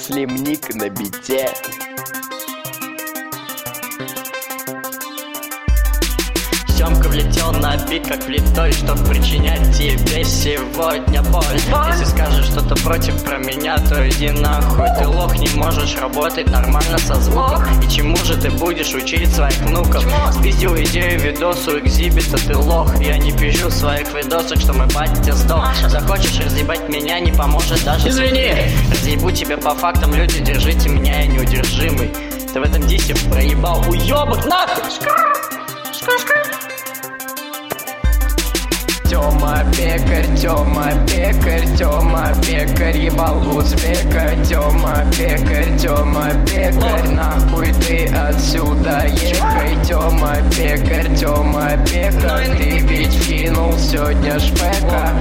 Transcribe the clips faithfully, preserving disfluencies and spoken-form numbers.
Муслим Ник на бите. Семка влетел на бит как влитой, чтоб причинять тебе сегодня боль. Если скажешь что-то против про меня, то иди нахуй. Ты лох, не можешь работать нормально со звуком. И чему же ты будешь учить своих внуков? Спиздил идею видосу экзибита, ты лох. Я не пизжу своих видосах, что мой батя сдох. Захочешь разъебать меня, не поможет даже. Извини! Разъебу тебя по фактам, люди, держите меня, я неудержимый. Ты в этом дисе проебал уёбок, нахуй! Тёма пекарь, Тёма пекарь, Тёма пекарь, ебал узбека. Тёма пекарь, Тёма пекарь, нахуй ты отсюда ехай. Тёма пекарь, Тёма пекарь, ты ведь кинул сегодня шпека.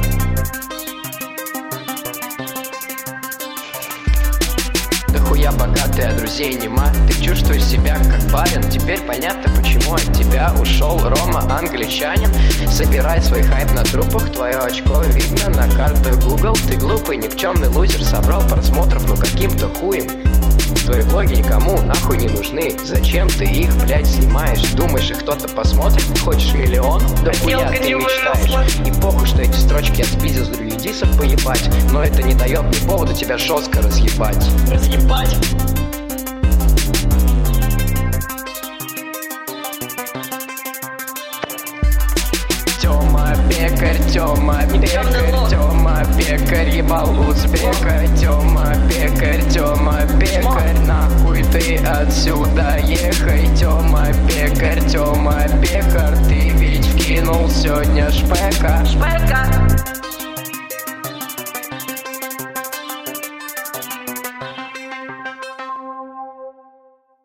Дохуя богатый, а друзей нема. Ты чувствуешь себя как барин. Теперь понятно, почему от тебя ушел Рома, англичанин. Собирай свой хайп на трупах, твое очко видно на картах Google. Ты глупый, никчемный лузер, собрал просмотров, ну каким-то хуем. Твои влоги никому нахуй не нужны. Зачем ты их, блядь, снимаешь? Думаешь, их кто-то посмотрит? Хочешь миллион? Да хуя ты мечтаешь. И похуй, что эти строчки я спиздил с других поебать. Но это не дает мне повода тебя жестко разъебать. Разъебать! Тёма пекарь, Тёма пекарь, Тёма пекарь, ебал узбека. Тёма пекарь, Тёма пекарь, нахуй ты отсюда ехай. Тёма пекарь, Тёма пекарь, ты ведь вкинул сегодня шпека. Шпека!